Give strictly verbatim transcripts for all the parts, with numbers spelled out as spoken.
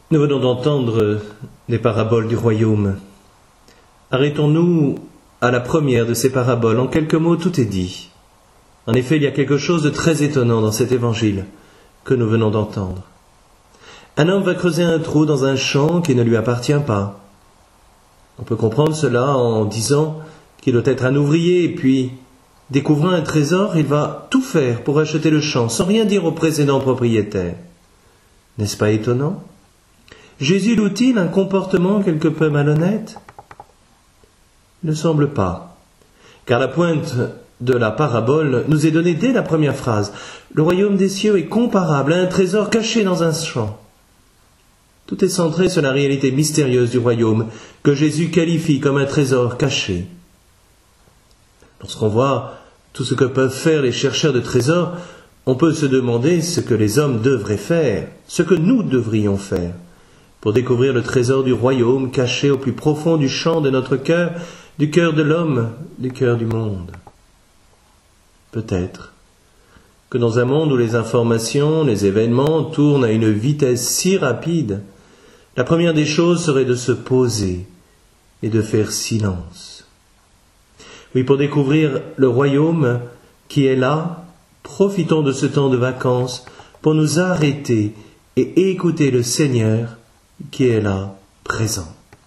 Nous venons d'entendre les paraboles du royaume. Arrêtons-nous à la première de ces paraboles. En quelques mots, tout est dit. En effet, il y a quelque chose de très étonnant dans cet évangile que nous venons d'entendre. Un homme va creuser un trou dans un champ qui ne lui appartient pas. On peut comprendre cela en disant qu'il doit être un ouvrier, et puis, découvrant un trésor, il va tout faire pour acheter le champ, sans rien dire au précédent propriétaire. N'est-ce pas étonnant ? Jésus loue-t-il un comportement quelque peu malhonnête ? Il ne semble pas, car la pointe de la parabole nous est donnée dès la première phrase. Le royaume des cieux est comparable à un trésor caché dans un champ. Tout est centré sur la réalité mystérieuse du royaume, que Jésus qualifie comme un trésor caché. Lorsqu'on voit tout ce que peuvent faire les chercheurs de trésors, on peut se demander ce que les hommes devraient faire, ce que nous devrions faire, pour découvrir le trésor du royaume caché au plus profond du champ de notre cœur, du cœur de l'homme, du cœur du monde. Peut-être que dans un monde où les informations, les événements tournent à une vitesse si rapide, la première des choses serait de se poser et de faire silence. Oui, pour découvrir le royaume qui est là, profitons de ce temps de vacances pour nous arrêter et écouter le Seigneur qui est là, présent.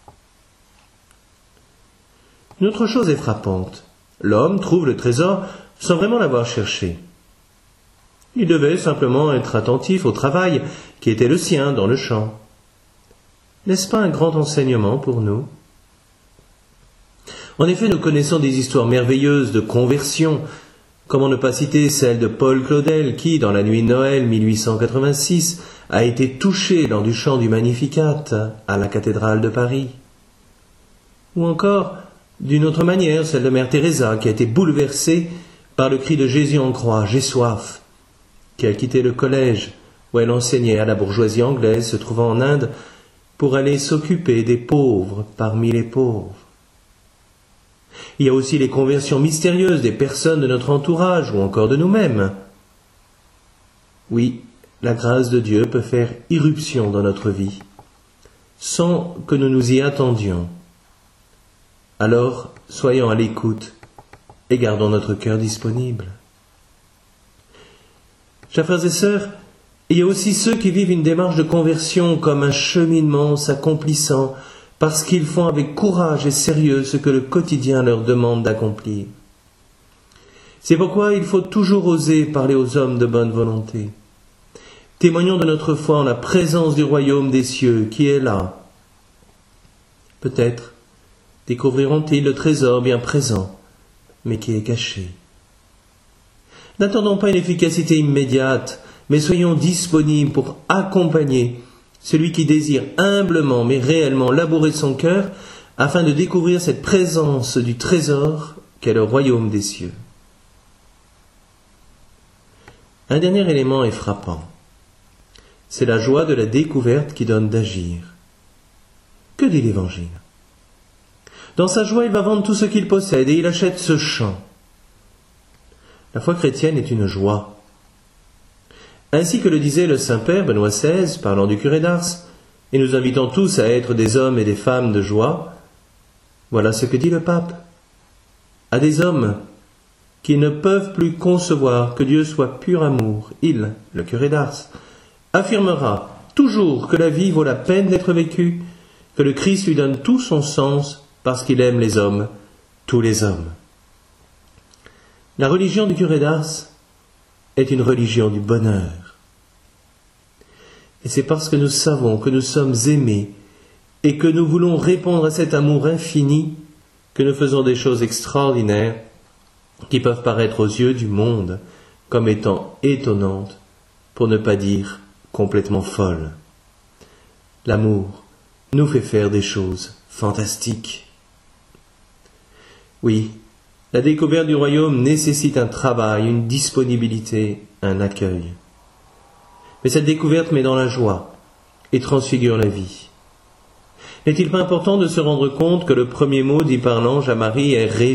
Une autre chose est frappante. L'homme trouve le trésor sans vraiment l'avoir cherché. Il devait simplement être attentif au travail qui était le sien dans le champ. N'est-ce pas un grand enseignement pour nous ? En effet, nous connaissons des histoires merveilleuses de conversion. Comment ne pas citer celle de Paul Claudel qui, dans la nuit de Noël mille huit cent quatre-vingt-six, a été touché lors du chant du Magnificat à la cathédrale de Paris. Ou encore, d'une autre manière, celle de Mère Teresa qui a été bouleversée par le cri de Jésus en croix, « J'ai soif », qui a quitté le collège où elle enseignait à la bourgeoisie anglaise se trouvant en Inde pour aller s'occuper des pauvres parmi les pauvres. Il y a aussi les conversions mystérieuses des personnes de notre entourage ou encore de nous-mêmes. Oui, la grâce de Dieu peut faire irruption dans notre vie, sans que nous nous y attendions. Alors, soyons à l'écoute et gardons notre cœur disponible. Chers frères et sœurs, il y a aussi ceux qui vivent une démarche de conversion comme un cheminement s'accomplissant parce qu'ils font avec courage et sérieux ce que le quotidien leur demande d'accomplir. C'est pourquoi il faut toujours oser parler aux hommes de bonne volonté. Témoignons de notre foi en la présence du royaume des cieux qui est là. Peut-être découvriront-ils le trésor bien présent, mais qui est caché. N'attendons pas une efficacité immédiate, mais soyons disponibles pour accompagner celui qui désire humblement mais réellement labourer son cœur afin de découvrir cette présence du trésor qu'est le royaume des cieux. Un dernier élément est frappant. C'est la joie de la découverte qui donne d'agir. Que dit l'Évangile ? Dans sa joie, il va vendre tout ce qu'il possède et il achète ce champ. La foi chrétienne est une joie. Ainsi que le disait le Saint-Père Benoît seize, parlant du curé d'Ars, et nous invitant tous à être des hommes et des femmes de joie, voilà ce que dit le pape. À des hommes qui ne peuvent plus concevoir que Dieu soit pur amour, il, le curé d'Ars, affirmera toujours que la vie vaut la peine d'être vécue, que le Christ lui donne tout son sens parce qu'il aime les hommes, tous les hommes. La religion du curé d'Ars est une religion du bonheur. Et c'est parce que nous savons que nous sommes aimés et que nous voulons répondre à cet amour infini que nous faisons des choses extraordinaires qui peuvent paraître aux yeux du monde comme étant étonnantes, pour ne pas dire complètement folles. L'amour nous fait faire des choses fantastiques. Oui, la découverte du royaume nécessite un travail, une disponibilité, un accueil. Mais cette découverte met dans la joie et transfigure la vie. N'est-il pas important de se rendre compte que le premier mot dit par l'ange à Marie est « Réjouis-toi » ?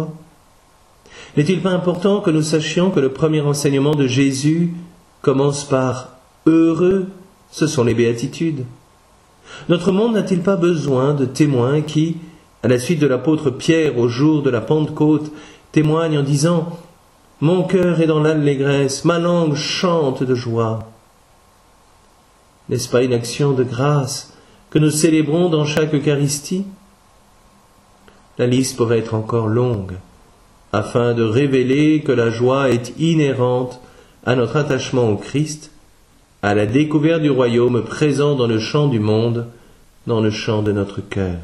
N'est-il pas important que nous sachions que le premier enseignement de Jésus commence par « Heureux », ce sont les béatitudes. Notre monde n'a-t-il pas besoin de témoins qui, à la suite de l'apôtre Pierre au jour de la Pentecôte, témoignent en disant « Mon cœur est dans l'allégresse, ma langue chante de joie ». N'est-ce pas une action de grâce que nous célébrons dans chaque Eucharistie? La liste pourrait être encore longue, afin de révéler que la joie est inhérente à notre attachement au Christ, à la découverte du royaume présent dans le champ du monde, dans le champ de notre cœur.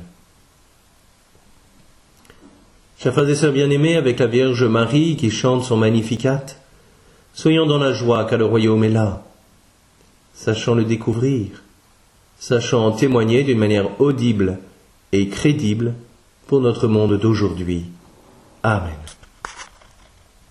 Chers frères et sœurs bien-aimés, avec la Vierge Marie qui chante son Magnificat, soyons dans la joie car le royaume est là. Sachons le découvrir, sachons en témoigner d'une manière audible et crédible pour notre monde d'aujourd'hui. Amen.